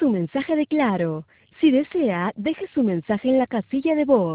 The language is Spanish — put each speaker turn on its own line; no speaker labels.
su mensaje de Claro. Si desea, deje su mensaje en la casilla de voz.